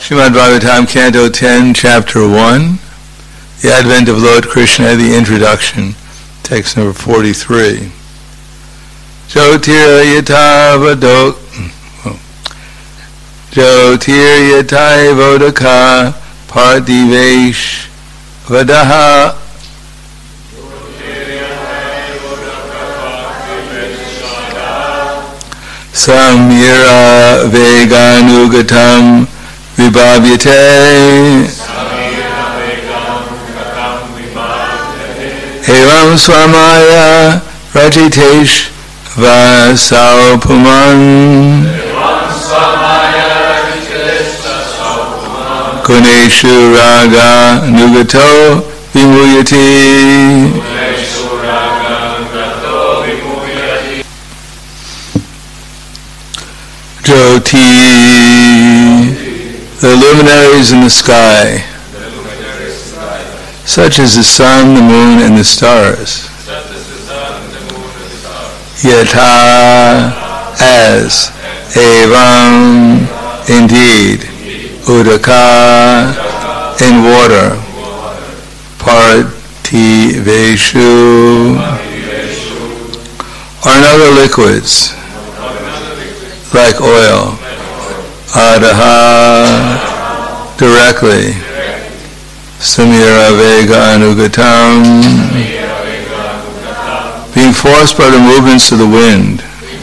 Srimad Bhagavatam, Canto 10, Chapter 1, The Advent of Lord Krishna, the Introduction, text number 43. Jyotiryatavadok Jyotiryataivodaka Partivesh Vadaha Samira Veganugatam Vibhavyate Evam Swamaya Rajitesh Vasaupuman Kuneshu Raga Nugato Vimuyati Jyoti, the luminaries in the sky, such as the sun, the moon, and the stars. Yata, as, evam, indeed, udaka, in water, partiveshu, or in other liquids, like oil, adaha, directly, samira vega anugatam, being forced by the movements of the wind,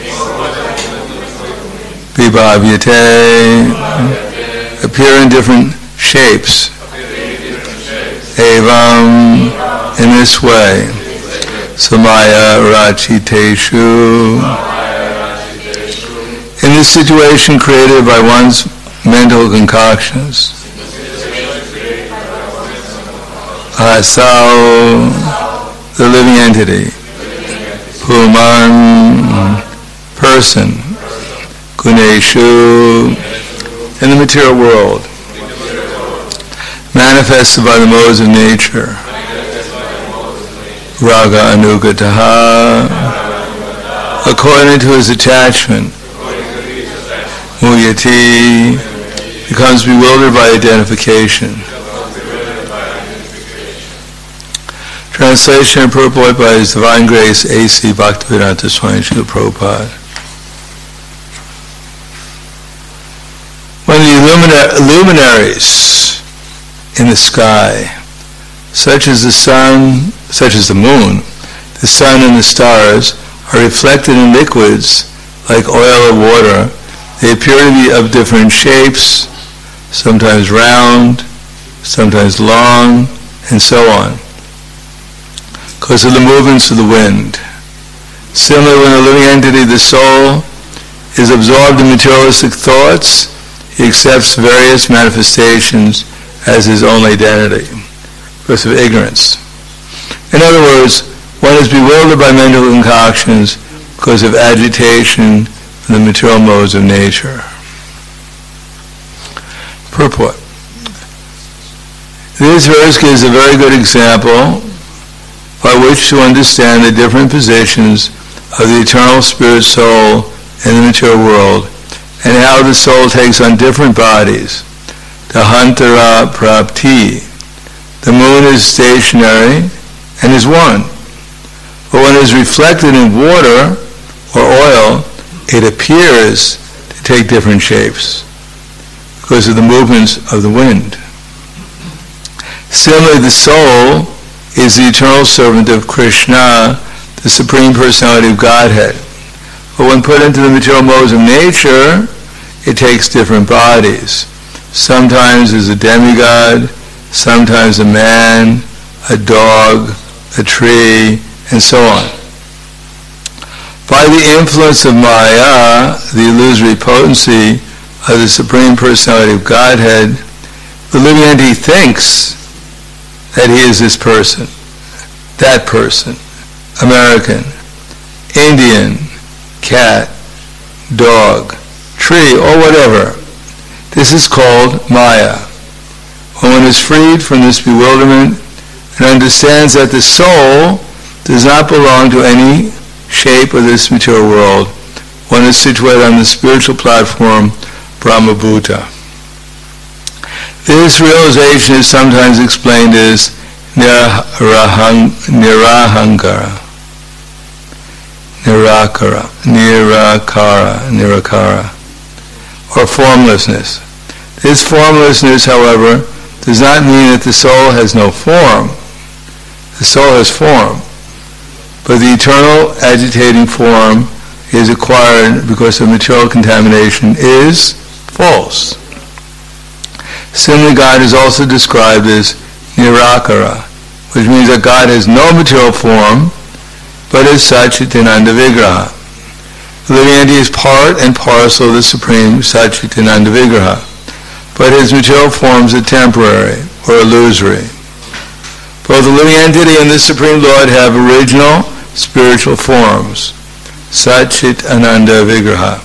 vibhavyate, appear in different shapes, evam, in this way, samaya rachiteshu, in this situation created by one's mental concoctions. Asau, the living entity. Puman, person. Guneshu, in the material world. Manifested by the modes of nature. Raga anugataha, according to his attachment. Muyati, becomes bewildered by identification. Translation and purport by His Divine Grace A.C. Bhaktivedanta Swami Srila Prabhupada. When the luminaries in the sky, such as the sun, such as the moon, the sun and the stars, are reflected in liquids like oil or water, they appear to be of different shapes, sometimes round, sometimes long, and so on, because of the movements of the wind. Similarly, when a living entity, the soul, is absorbed in materialistic thoughts, he accepts various manifestations as his own identity, because of ignorance. In other words, one is bewildered by mental concoctions because of agitation in the material modes of nature. Purport. This verse gives a very good example by which to understand the different positions of the eternal spirit soul in the material world and how the soul takes on different bodies. Tahantara prapti. The moon is stationary and is one. But when it is reflected in water or oil, it appears to take different shapes because of the movements of the wind. Similarly, the soul is the eternal servant of Krishna, the Supreme Personality of Godhead. But when put into the material modes of nature, it takes different bodies. Sometimes as a demigod, sometimes a man, a dog, a tree, and so on. By the influence of Maya, the illusory potency of the Supreme Personality of Godhead, the living entity thinks that he is this person, that person, American, Indian, cat, dog, tree, or whatever. This is called Maya. When one is freed from this bewilderment and understands that the soul does not belong to any shape of this material world, one is situated on the spiritual platform Brahmabhuta. This realization is sometimes explained as nirahankara, or formlessness. This formlessness, however, does not mean that the soul has no form. The soul has form, but the eternal agitating form is acquired because of material contamination is false. Similarly, God is also described as nirakara, which means that God has no material form, but as Satchitananda Vigraha. The living entity is part and parcel of the Supreme Satchitananda Vigraha, but his material forms are temporary or illusory. Both the living entity and the Supreme Lord have original spiritual forms, Satchitananda Vigraha.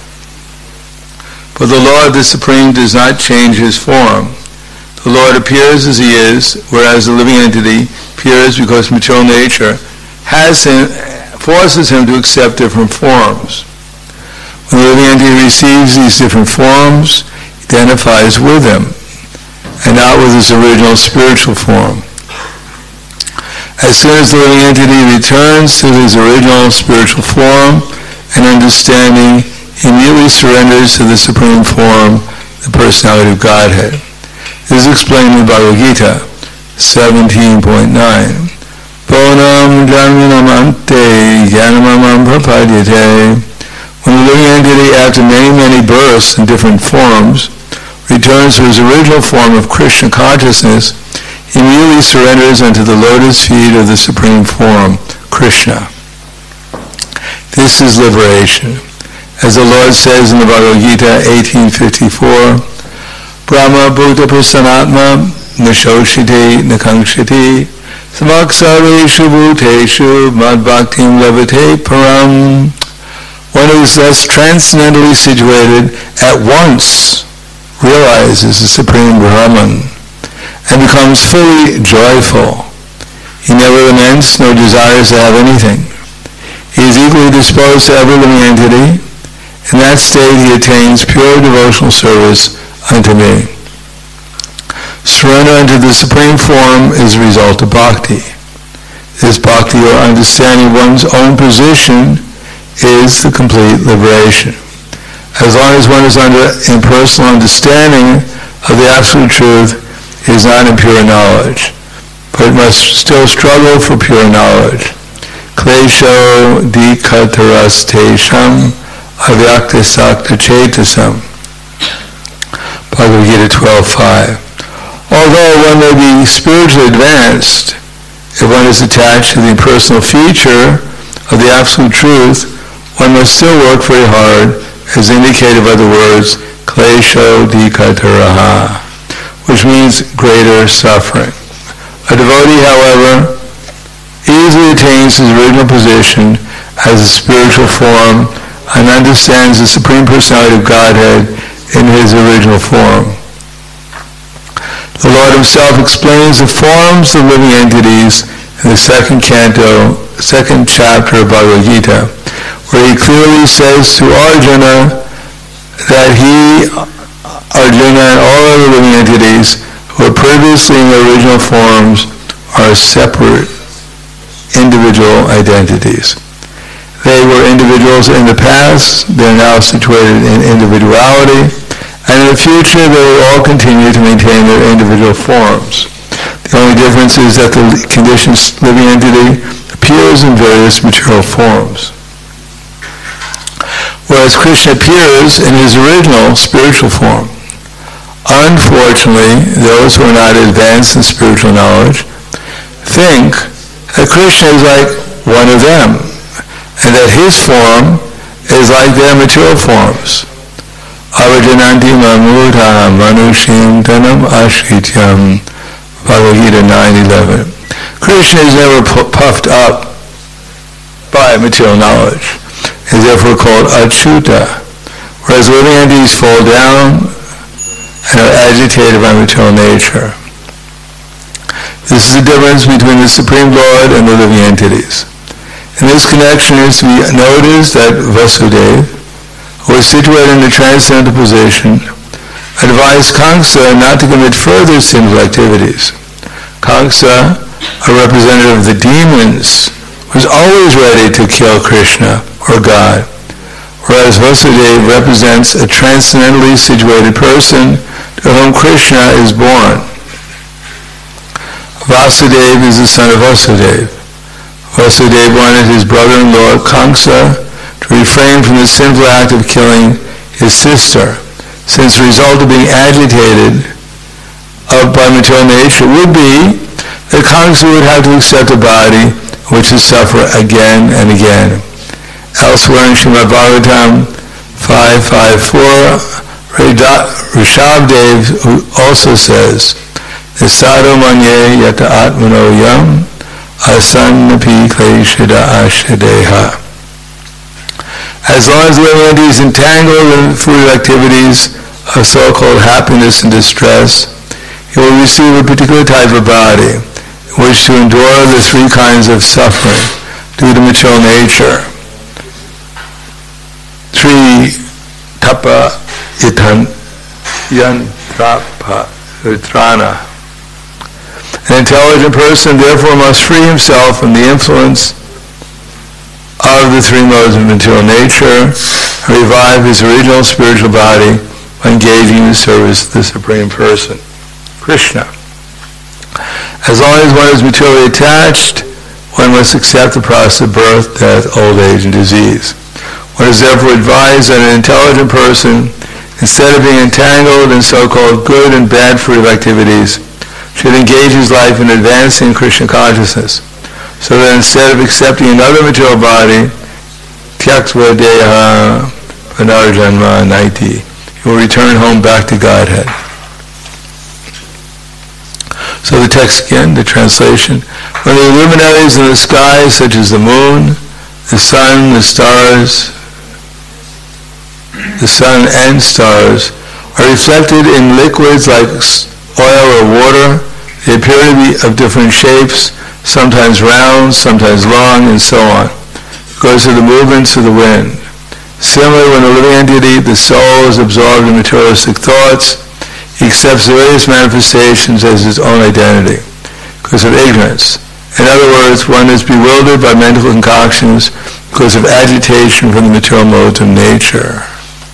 But the Lord, the Supreme, does not change his form. The Lord appears as he is, whereas the living entity appears because material nature forces him to accept different forms. When the living entity receives these different forms, he identifies with them, and not with his original spiritual form. As soon as the living entity returns to his original spiritual form and understanding, he immediately surrenders to the Supreme Form, the Personality of Godhead. This is explained in Bhagavad Gita 17.9. Bonam Dharminamante Yanamamam Prapadyate. When the living entity, after many births in different forms, returns to his original form of Krishna consciousness, he immediately surrenders unto the lotus feet of the Supreme Form, Krishna. This is liberation. As the Lord says in the Bhagavad Gita 18:54, Brahma Bhutta Prasanatma Nishoshiti Nakankshiti Samaksareshu Bhuteshu Madbhaktim Levate Param. One who is thus transcendently situated at once realizes the Supreme Brahman and becomes fully joyful. He never laments nor desires to have anything. He is equally disposed to every living entity. In that state he attains pure devotional service unto me. Surrender unto the Supreme Form is the result of bhakti. This bhakti, or understanding one's own position, is the complete liberation. As long as one is under impersonal understanding of the absolute truth, it is not in pure knowledge, but it must still struggle for pure knowledge. Klesho dikataras tesham avyakta sakta chetasam. Bhagavad Gita 12.5. Although one may be spiritually advanced, if one is attached to the impersonal feature of the absolute truth, one must still work very hard, as indicated by the words klesho dikataraha, which means greater suffering. A devotee, however, easily attains his original position as a spiritual form and understands the Supreme Personality of Godhead in his original form. The Lord himself explains the forms of living entities in the second chapter of Bhagavad Gita, where he clearly says to Arjuna that he, Arjuna, and all other living entities who were previously in their original forms are separate individual identities. They were individuals in the past, they are now situated in individuality, and in the future they will all continue to maintain their individual forms. The only difference is that the conditioned living entity appears in various material forms, whereas Krishna appears in his original spiritual form. Unfortunately, those who are not advanced in spiritual knowledge think that Krishna is like one of them, and that his form is like their material forms. Avajananti mamudha manushim tanam ashrityam. Bhagavad Gita 9:11. Krishna is never puffed up by material knowledge. He is therefore called Achyuta, whereas living entities fall down and are agitated by material nature. This is the difference between the Supreme Lord and the living entities. In this connection is to be noticed that Vasudeva, who is situated in a transcendental position, advised Kamsa not to commit further sinful activities. Kamsa, a representative of the demons, was always ready to kill Krishna or God, whereas Vasudeva represents a transcendently situated person to whom Krishna is born. Vasudeva is the son of Vasudeva. Vasudeva wanted his brother-in-law Kamsa to refrain from the sinful act of killing his sister, since the result of being agitated by material nature would be that Kamsa would have to accept a body which is suffer again and again. Elsewhere in Srimad Bhagavatam 5.5.4, Rishabdev also says, Nisado manye yata atmano yam asannapi kleshida ashadeha. As long as the living entity is entangled in fruitive activities of so-called happiness and distress, he will receive a particular type of body in which to endure the three kinds of suffering due to material nature. Three tapa yantrapa utrana. An intelligent person therefore must free himself from the influence of the three modes of material nature and revive his original spiritual body by engaging in the service of the Supreme Person, Krishna. As long as one is materially attached, one must accept the process of birth, death, old age, and disease. One is therefore advised that an intelligent person, instead of being entangled in so-called good and bad fruitive activities, should engage his life in advancing Krishna consciousness, so that instead of accepting another material body, tyaktva deha panarjanma naiti, he will return home back to Godhead. So the text again, the translation. When the luminaries in the sky, such as the moon, the sun, the sun and stars, are reflected in liquids like oil or water, they appear to be of different shapes, sometimes round, sometimes long, and so on, because of the movements of the wind. Similarly, when the living entity, the soul, is absorbed in materialistic thoughts, he accepts the various manifestations as his own identity, because of ignorance. In other words, one is bewildered by mental concoctions because of agitation from the material modes of nature.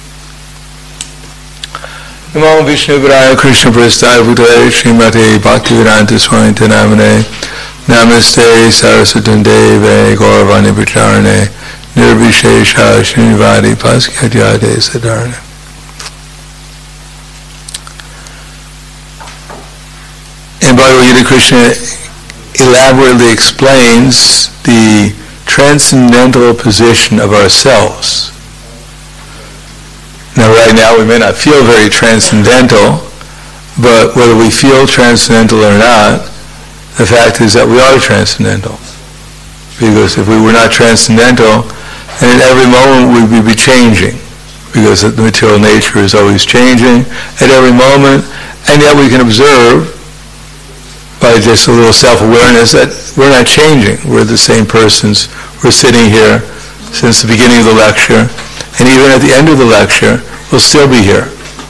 Namo Vishnu Padaya Krishna Prasthaya Bhutale Srimate Bhaktivedanta Swami Namane Namaste Saraswati Deve Gauravani Pacharane Nirvishesha Srinivadi Paskyatyade Sadarana. In Bhagavad Gita, Krishna elaborately explains the transcendental position of ourselves. Now, right now, we may not feel very transcendental, but whether we feel transcendental or not, the fact is that we are transcendental. Because if we were not transcendental, then at every moment we would be changing, because the material nature is always changing at every moment, and yet we can observe by just a little self-awareness that we're not changing. We're the same persons. We're sitting here since the beginning of the lecture, and even at the end of the lecture, we'll still be here.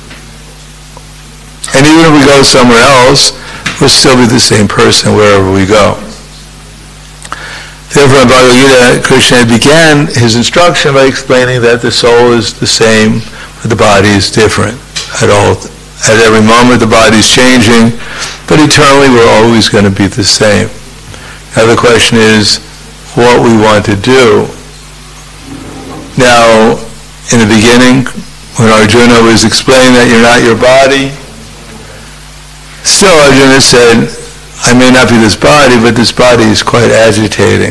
And even if we go somewhere else, we'll still be the same person wherever we go. Therefore, in Bhagavad Gita, Krishna began his instruction by explaining that the soul is the same, but the body is different. At every moment, the body is changing, but eternally we're always going to be the same. Now the question is what we want to do. Now, in the beginning, when Arjuna was explaining that you're not your body, still Arjuna said, I may not be this body, but this body is quite agitating.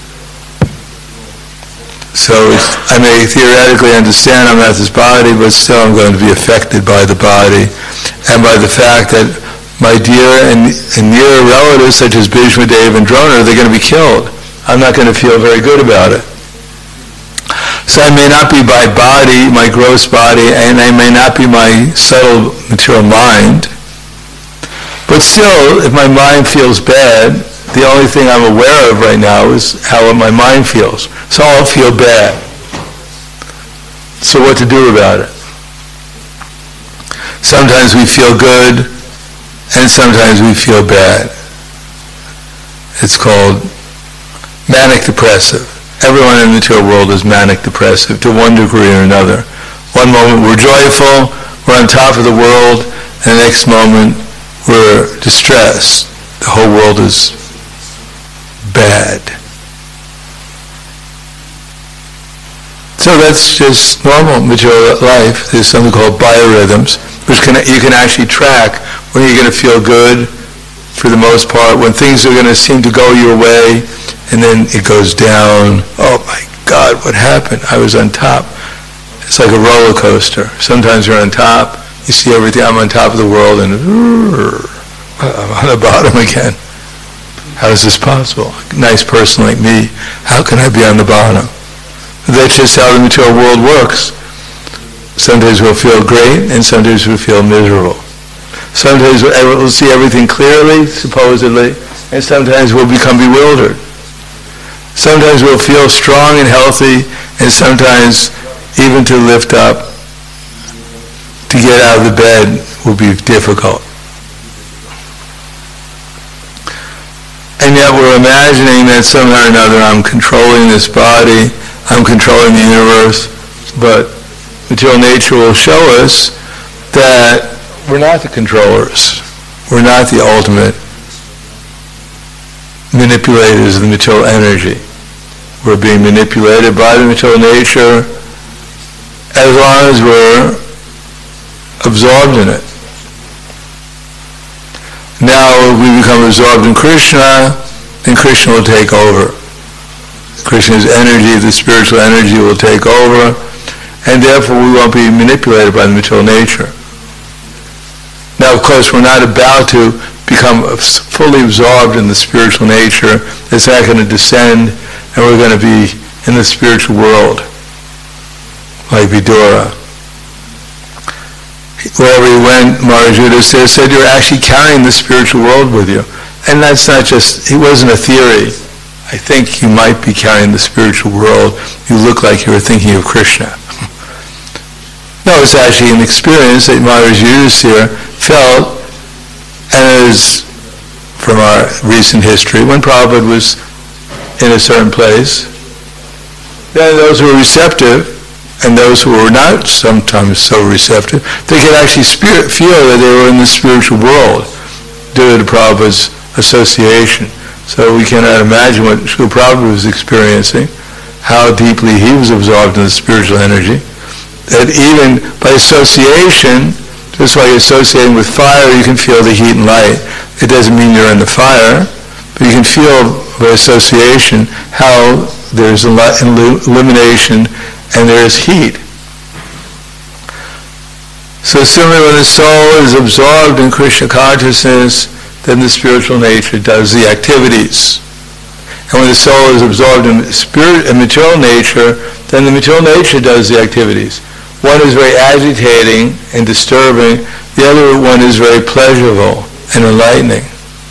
So I may theoretically understand I'm not this body, but still I'm going to be affected by the body and by the fact that my dear and near relatives such as Bhishma, Deva, and Drona, they're going to be killed. I'm not going to feel very good about it. So I may not be my body, my gross body, and I may not be my subtle material mind, but still, if my mind feels bad, the only thing I'm aware of right now is how my mind feels. So I'll feel bad. So what to do about it? Sometimes we feel good, and sometimes we feel bad. It's called manic depressive. Everyone in the material world is manic depressive to one degree or another. One moment we're joyful, we're on top of the world, and the next moment we're distressed. The whole world is bad. So that's just normal material life. There's something called biorhythms, which you can actually track when you're going to feel good for the most part, when things are going to seem to go your way, and then it goes down. Oh my God, what happened? I was on top. It's like a roller coaster. Sometimes you're on top, you see everything, I'm on top of the world, and I'm on the bottom again. How is this possible? A nice person like me, how can I be on the bottom? That's just how the material world works. Sometimes we'll feel great, and sometimes we'll feel miserable. Sometimes we'll see everything clearly, supposedly, and sometimes we'll become bewildered. Sometimes we'll feel strong and healthy, and sometimes even to lift up, to get out of the bed will be difficult. And yet we're imagining that somehow or another I'm controlling this body, I'm controlling the universe, but material nature will show us that we're not the controllers. We're not the ultimate manipulators of the material energy. We're being manipulated by the material nature as long as we're absorbed in it. Now if we become absorbed in Krishna, then Krishna will take over. Krishna's energy, the spiritual energy, will take over, and therefore we won't be manipulated by the material nature. Now, of course, we're not about to become fully absorbed in the spiritual nature. It's not going to descend, and we're going to be in the spiritual world, like Vidura. Wherever he went, Maharaj Yudhisthira said, you're actually carrying the spiritual world with you. And that's not just, it wasn't a theory. I think you might be carrying the spiritual world. You look like you were thinking of Krishna. No, it's actually an experience that Maharaj Yudhisthira felt, and as from our recent history, when Prabhupada was in a certain place, then those who were receptive and those who were not sometimes so receptive, they could actually feel that they were in the spiritual world due to Prabhupada's association. So we cannot imagine what Srila Prabhupada was experiencing, how deeply he was absorbed in the spiritual energy, that even by association, just like associating with fire, you can feel the heat and light. It doesn't mean you're in the fire, but you can feel by association how there's illumination and there's heat. So similarly, when the soul is absorbed in Krishna consciousness, then the spiritual nature does the activities. And when the soul is absorbed in material nature, then the material nature does the activities. One is very agitating and disturbing, the other one is very pleasurable and enlightening.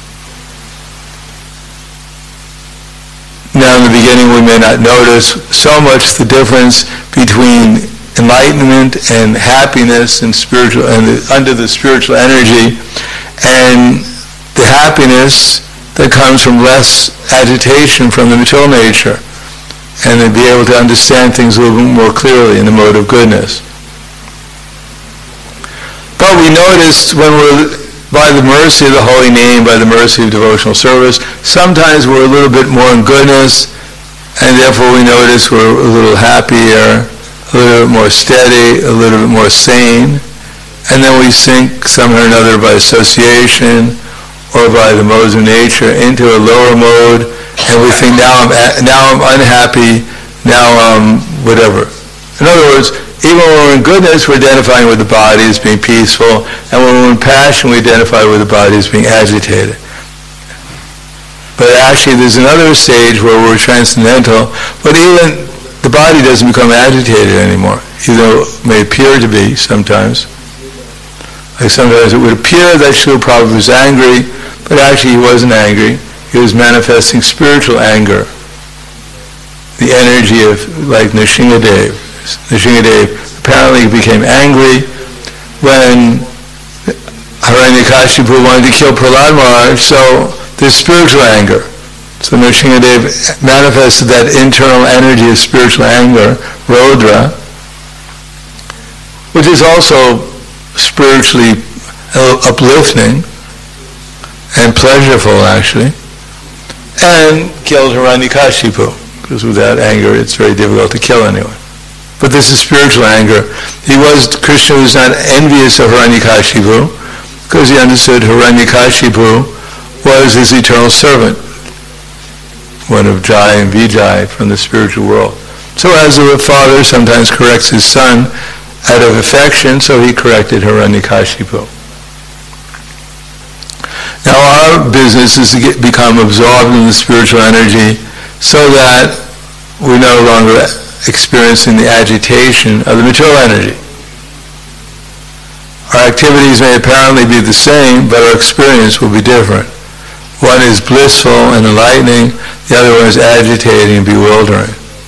Now in the beginning we may not notice so much the difference between enlightenment and happiness and spiritual and under the spiritual energy, and the happiness that comes from less agitation from the material nature, and to be able to understand things a little bit more clearly in the mode of goodness. But we noticed when we're, by the mercy of the holy name, by the mercy of devotional service, sometimes we're a little bit more in goodness, and therefore we notice we're a little happier, a little bit more steady, a little bit more sane, and then we sink somehow or another by association or by the modes of nature into a lower mode, and we think now I'm unhappy, now I'm whatever. In other words, even when we're in goodness, we're identifying with the body as being peaceful, and when we're in passion, we identify with the body as being agitated. But actually, there's another stage where we're transcendental, but even the body doesn't become agitated anymore, even though it may appear to be sometimes. Like sometimes it would appear that Srila Prabhupada was angry, but actually he wasn't angry. He was manifesting spiritual anger. The energy of, like Nrsingadev. Nrsingadev apparently became angry when Hiranyakashipu wanted to kill Prahlad Maharaj, so there's spiritual anger. So Nrsimhadev manifested that internal energy of spiritual anger, Rodra, which is also spiritually uplifting and pleasurable, actually, and killed Hiranyakashipu, because without anger it's very difficult to kill anyone. But this is spiritual anger. Krishna was not envious of Hiranyakashipu, because he understood Hiranyakashipu was his eternal servant, one of Jai and Vijay from the spiritual world. So as a father sometimes corrects his son out of affection, so he corrected Hiranyakashipu. Now our business is to become absorbed in the spiritual energy so that we're no longer experiencing the agitation of the material energy. Our activities may apparently be the same, but our experience will be different. One is blissful and enlightening, the other one is agitating and bewildering.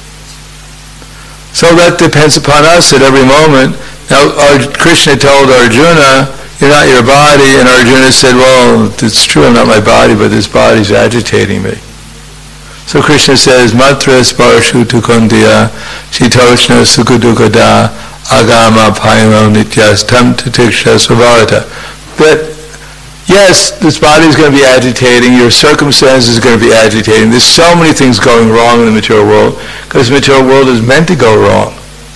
So that depends upon us at every moment. Now Krishna told Arjuna, you're not your body, and Arjuna said, well, it's true, I'm not my body, but this body's agitating me. So Krishna says, Matra sparshu tukundiya, shitoshna sukadukada, agama payamo nityas tam tatiksha savarata. That yes, this body is going to be agitating, your circumstances are going to be agitating. There's so many things going wrong in the material world, because the material world is meant to go wrong.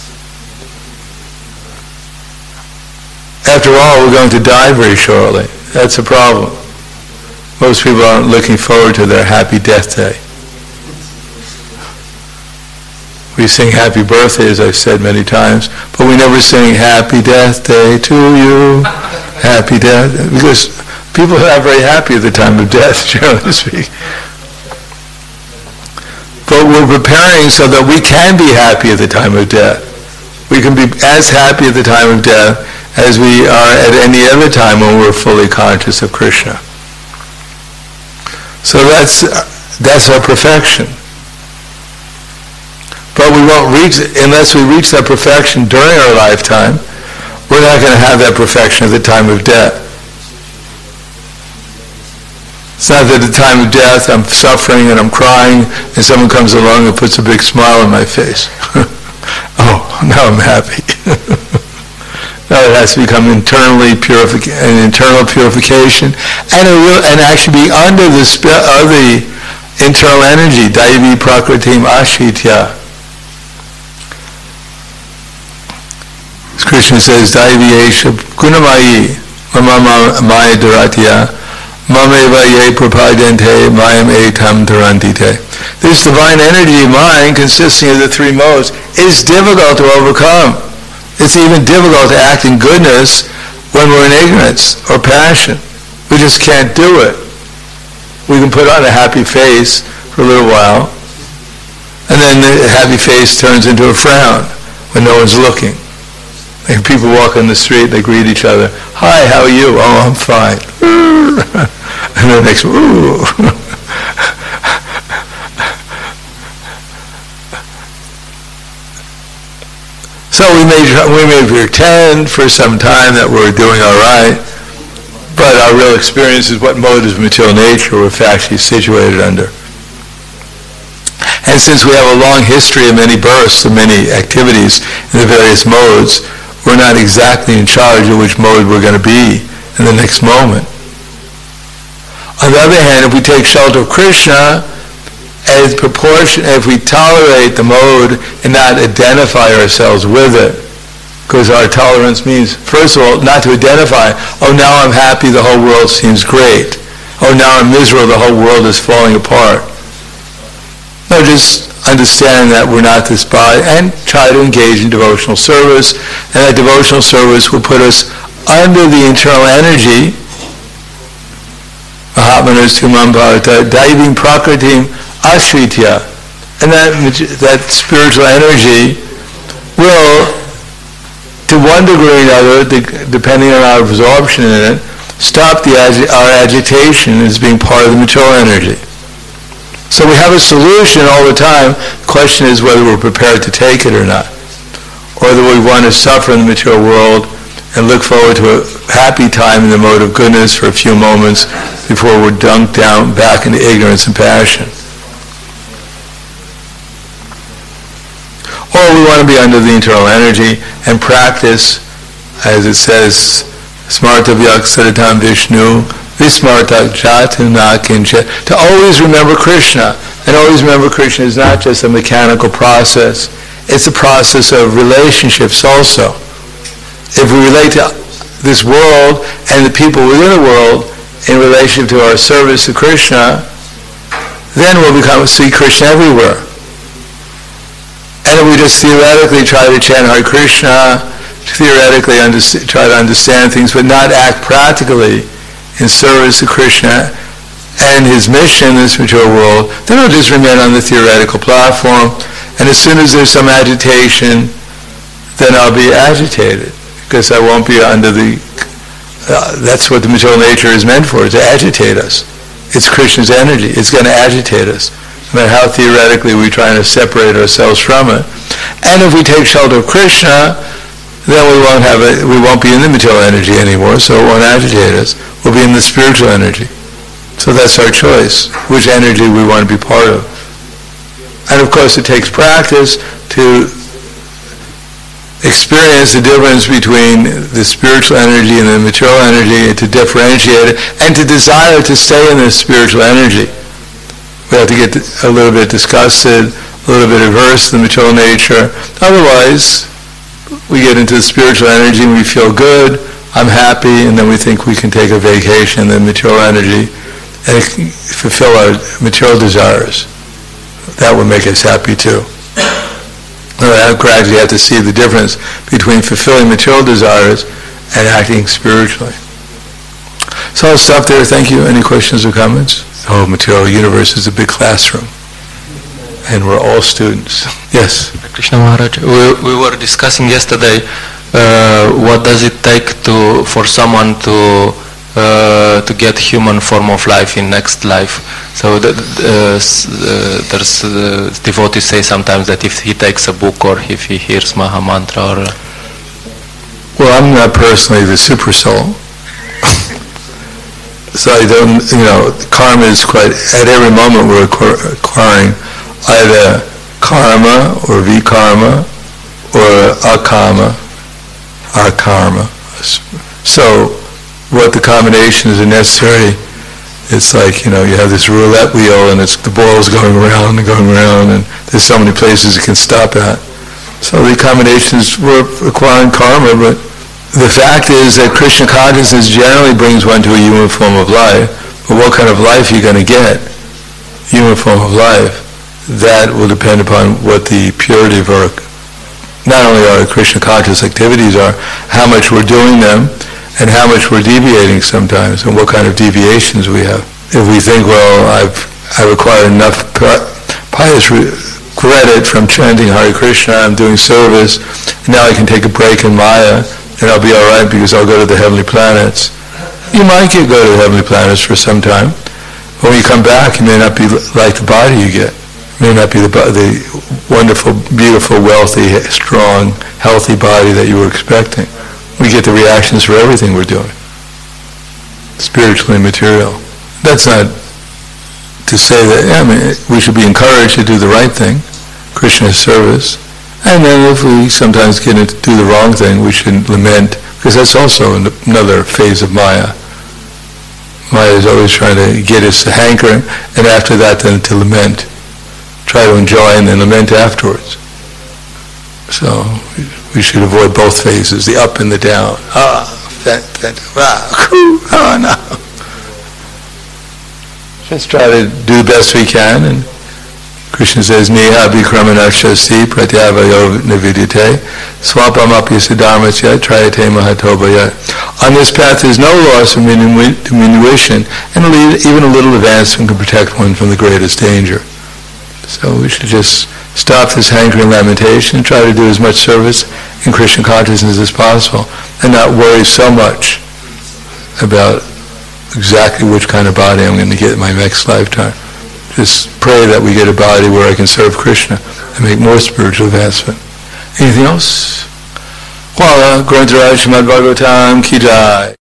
After all, we're going to die very shortly. That's a problem. Most people aren't looking forward to their happy death day. We sing happy birthday, as I've said many times, but we never sing happy death day to you, happy death, because people are not very happy at the time of death, generally speaking. But we're preparing so that we can be happy at the time of death. We can be as happy at the time of death as we are at any other time when we're fully conscious of Krishna. So that's our perfection. But we won't reach, unless we reach that perfection during our lifetime, we're not going to have that perfection at the time of death. It's not that at the time of death I'm suffering and I'm crying and someone comes along and puts a big smile on my face. Oh, now I'm happy. No, it has to become an internal purification and actually be under the spell of the internal energy, Daivi Prakritim Ashitya. As Krishna says, Daivi Esha Gunamayi Mama Maya Duratya Mameva Ye Prapadente Mayam Etam Tarantite. This divine energy of mind, consisting of the three modes, is difficult to overcome. It's even difficult to act in goodness when we're in ignorance or passion. We just can't do it. We can put on a happy face for a little while, and then the happy face turns into a frown when no one's looking. Like people walk on the street, they greet each other. Hi, how are you? Oh, I'm fine. And then next, ooh. So we may pretend for some time that we're doing all right, but our real experience is what mode of material nature we're actually situated under. And since we have a long history of many births and many activities in the various modes, we're not exactly in charge of which mode we're going to be in the next moment. On the other hand, if we take shelter of Krishna, as proportion, if we tolerate the mode and not identify ourselves with it, because our tolerance means, first of all, not to identify, oh, now I'm happy, the whole world seems great. Oh, now I'm miserable, the whole world is falling apart. No, just understand that we're not this body and try to engage in devotional service, and that devotional service will put us under the internal energy, Mahatmanas Tumam Bharata, Daivim Prakritim Ashritya, and that spiritual energy will, to one degree or another, depending on our absorption in it, stop our agitation as being part of the material energy. So we have a solution all the time. The question is whether we're prepared to take it or not, or whether we want to suffer in the material world and look forward to a happy time in the mode of goodness for a few moments before we're dunked down back into ignorance and passion. Or we want to be under the internal energy and practice, as it says, Smarta Vyaksaratam Vishnu, Vismarta Jatana Kincha, to always remember Krishna. And always remember Krishna is not just a mechanical process, it's a process of relationships also. If we relate to this world and the people within the world in relationship to our service to Krishna, then we'll see Krishna everywhere. And if we just theoretically try to chant Hare Krishna, theoretically try to understand things, but not act practically in service to Krishna and his mission in this material world, then we'll just remain on the theoretical platform. And as soon as there's some agitation, then I'll be agitated, because I won't be under the... that's what the material nature is meant for, to agitate us. It's Krishna's energy. It's going to agitate us, no matter how theoretically we're trying to separate ourselves from it. And if we take shelter of Krishna, then we won't be in the material energy anymore, so it won't agitate us. We'll be in the spiritual energy. So that's our choice, which energy we want to be part of. And of course it takes practice to experience the difference between the spiritual energy and the material energy, and to differentiate it, and to desire to stay in this spiritual energy. We have to get a little bit disgusted, a little bit averse to the material nature. Otherwise, we get into the spiritual energy and we feel good, I'm happy, and then we think we can take a vacation in the material energy and fulfill our material desires. That would make us happy too. Gradually you have to see the difference between fulfilling material desires and acting spiritually. So I'll stop there. Thank you. Any questions or comments? Oh, material universe is a big classroom, and we're all students. Yes? Krishna Maharaj, we were discussing yesterday what does it take for someone to get human form of life in next life. So there's devotees say sometimes that if he takes a book or if he hears Maha Mantra or... Well, I'm not personally the super soul. So I don't, karma is quite, at every moment we're acquiring either karma or vikarma or akarma. So what the combinations are necessary, it's like, you have this roulette wheel and the ball's going around and there's so many places it can stop at. So the combinations, we're acquiring karma, but the fact is that Krishna consciousness generally brings one to a human form of life, but what kind of life you're going to get, human form of life, that will depend upon what the purity of our, not only our Krishna conscious activities are, how much we're doing them, and how much we're deviating sometimes, and what kind of deviations we have. If we think, well, I've acquired enough pious credit from chanting Hare Krishna, I'm doing service, and now I can take a break in Maya, and I'll be all right because I'll go to the heavenly planets. You might go to the heavenly planets for some time, but when you come back, it may not be like the body you get. It may not be the wonderful, beautiful, wealthy, strong, healthy body that you were expecting. We get the reactions for everything we're doing, spiritually and material. That's not to say that, we should be encouraged to do the right thing, Krishna's service, and then if we sometimes get into do the wrong thing, we shouldn't lament, because that's also another phase of Maya. Maya is always trying to get us to hanker, and after that then to lament. Try to enjoy and then lament afterwards. So we should avoid both phases, the up and the down. No. Just try to do the best we can, and Krishna says, Niha bhikramanashasti pratyavayo nividyate swapam apyasadharmasya trayate mahatobhaya. On this path there's no loss or diminution, and even a little advancement can protect one from the greatest danger. So we should just stop this hankering lamentation and try to do as much service in Krishna consciousness as possible, and not worry so much about exactly which kind of body I'm going to get in my next lifetime. Just pray that we get a body where I can serve Krishna and make more spiritual advancement. Anything else? Wala Grantharaj Srimad Bhagavatam Ki Jai.